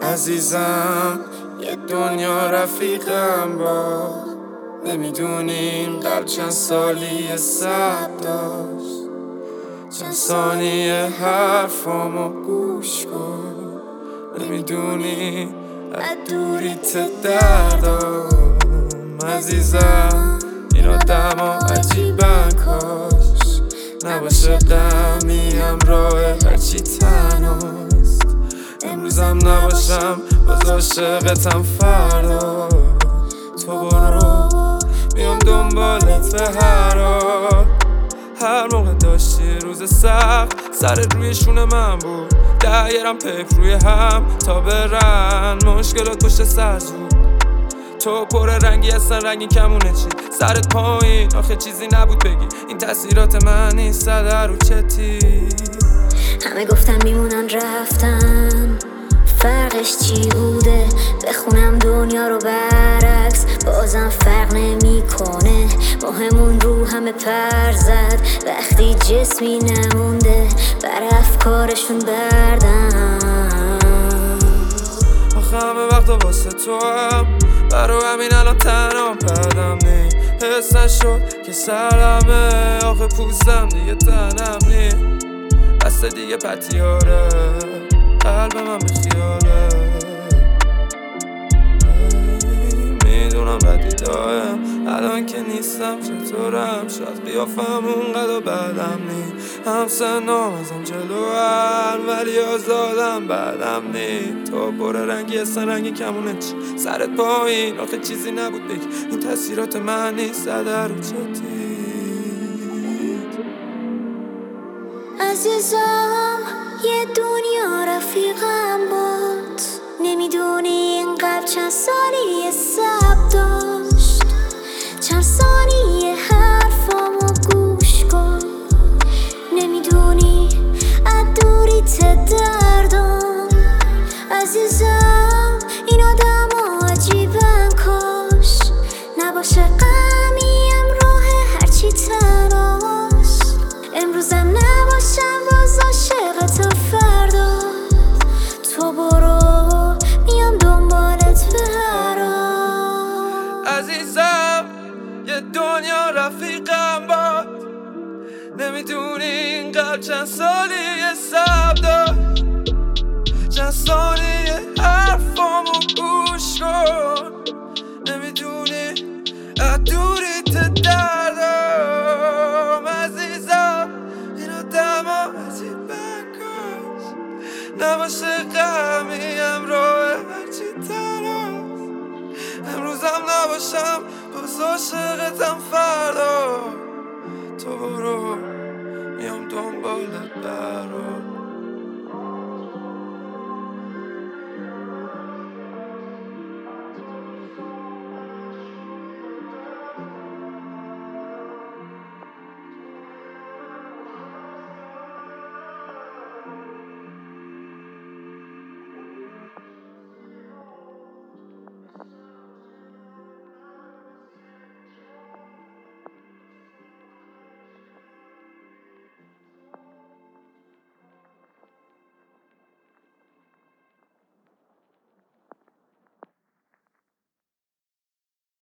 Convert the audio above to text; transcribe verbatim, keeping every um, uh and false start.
عزیزم یه دنیا رفیقم با نمیدونیم قلب چند سالی صبر داشت. چند ثانیه حرفامو گوش کن، نمیدونی از دوریت دردم. عزیزم این آدما عجیبن، کاش نباشه غمی همراه هرچی تنهاست. امروزم نباشم باز عاشقتم فردا. تو برو میام دنبالت به هر حال. هر موقع داشتی روز سخت سرت روی شونه من بود، دایرم پیپ روی هم تا برن مشکلات پشت سر زود. تو پر رنگی هستن رنگی کمونه چی؟ سرت پایین آخه چیزی نبود بگی این تاثیرات من نیست در رو چتی. همه گفتن میمونن رفتن، فرقش چی بوده؟ بخونم دنیا رو برعکس بازم فرق نمیکنه. مهمون رو همه پر زد وقتی جسمی نمونده بر افکارشون بردن. آخه همه وقتا واسه تو هم برو همین الان تنها بدم نی. حس نشد که سرمه آخه پوستم دیگه تنم نی. بس دیگه پتیاره قلب من به خیاله. میدونم بدی دایم الان که نیستم چطورم، شاید قیافم اونقدر بدم نی. هم سنم ازم جلو هم ولی آزادم بدم نی. تو پر رنگی هستن رنگی کمونه چی؟ سرت پایین آخه چیزی نبود بگی این تاثیرات من نیست در رو چتی. عزیزم یه دنیا رفیقم بود، نمیدونی این قلب چند سالی صبر داشت. چند ثانیه حرفامو گوش کن، نمیدونی از دوریت دردم. عزیزم این آدما عجیبن، کاش نباشه غمی همراه هرچی تنهاست. امروزم نباشم باز عاشقتم فردا. تو برو میام دنبالت به هر حال. عزیزم یه دنیا رفیقم باد، نمیدونی این قلب چند سالی صبر داشت. چند ثانیه حرفامو گوش کن، نمیدونی از دوریت دردم. عزیزم این آدما عجیبن، کاش نباشه غمی همراه هرچی تنهاست. امروزم نباشم باز عاشقتم فردا. تو برو میام دنبال